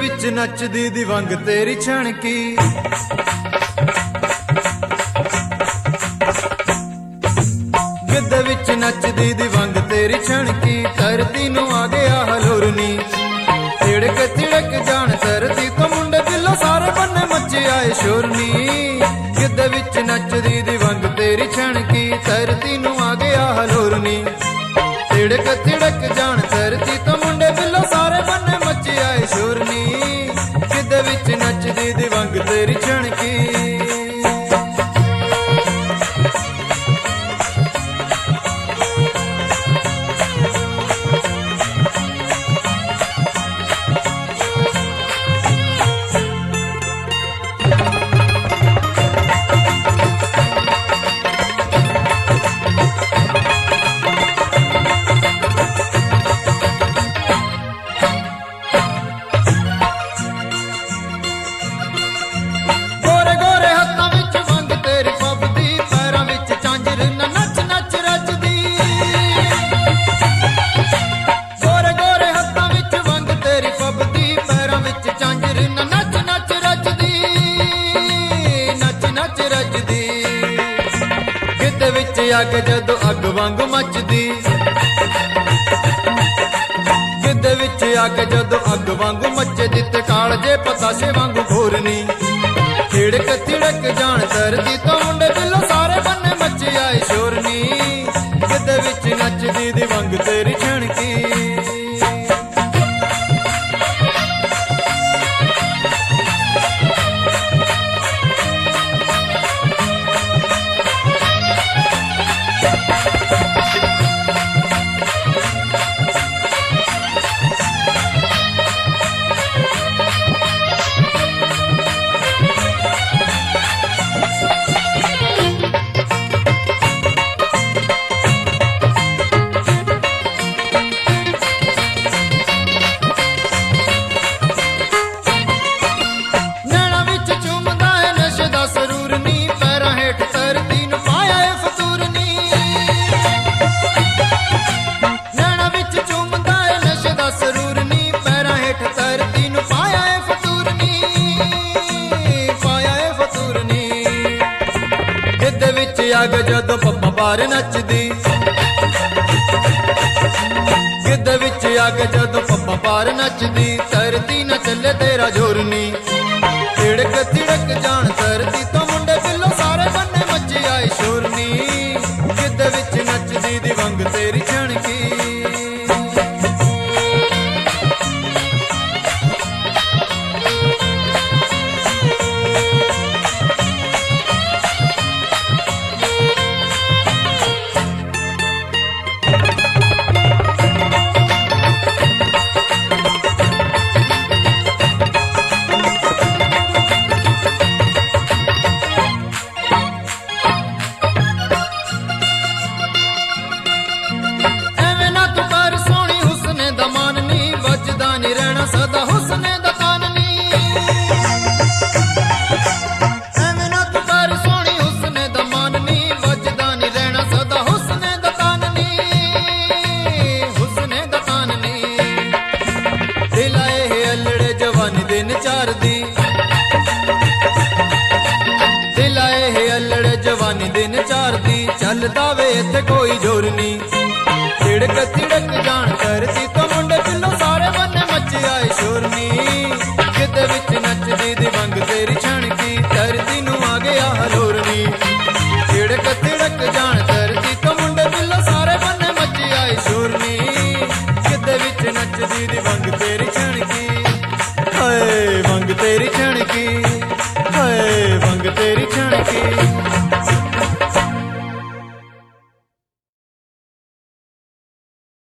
विच नचदी दी वंग तेरी छणकी, गिद्ध विच नचदी दी वंग तेरी छणकी, धरती नू आ गया हलोरनी, तिड़क तिड़क जान धरती तो मुंडे दिलों सारे बन्ने मचे आए शोरनी। गिद्ध विच नचदी दी वंग तेरी छणकी, धरती नू आ गया हलोरनी, तिड़क तिड़क जान धरती तो मुंडे दिलों सारे बन्ने मचे आए शोरनी। गिद्ध विच नचदी दी वंग तेरी छणकी। अग जदों अग वांग मचदी, गिद्ध विच अग जदों अग वांग मचदी, ते कालजे पताशे वांग घोरनी, तिड़क तिड़क जान धरती तो मुंडे दिलों सारे बन्ने मचे आए शोरनी। गिद्ध विच नचदी दी वंग तेरी छणकी। अग जदों पप्पा पार नचदी, गिद्ध विच अग जदों पप्पा पार नचदी, धरती न चले तेरा जोरनी, तिड़क तिड़क जान धरती तो मुंडे दिलों सारे बन्ने मचे आए शोरनी। गिद्ध विच नचदी दी वंग तेरी छणकी। सदा हुस्ने दा ताननी, एवें ना तू कर सोहणी हुस्ने दा माननी, वजदा नी रहना सदा हुस्ने दा ताननी, हुस्ने दा ताननी। दिल आए है अल्लड़े जवानी दिन चार दी, दिल आए है अल्लड़े जवानी दिन चार दी, चलदा वे इत्थे कोई जोर नी, तिड़क तिड़क जान धरती तो मुंडे दिलों सारे बन्ने मचे आए शोरनी। गिद्ध विच नचदी दी वंग तेरी छणकी, धरती नू आ गया हलोरनी, तिड़क तिड़क जान धरती तो मुंडे दिलों सारे बन्ने मचे आए शोरनी। गिद्ध विच नचदी दी वंग तेरी छणकी, हाय वंग तेरी छणकी।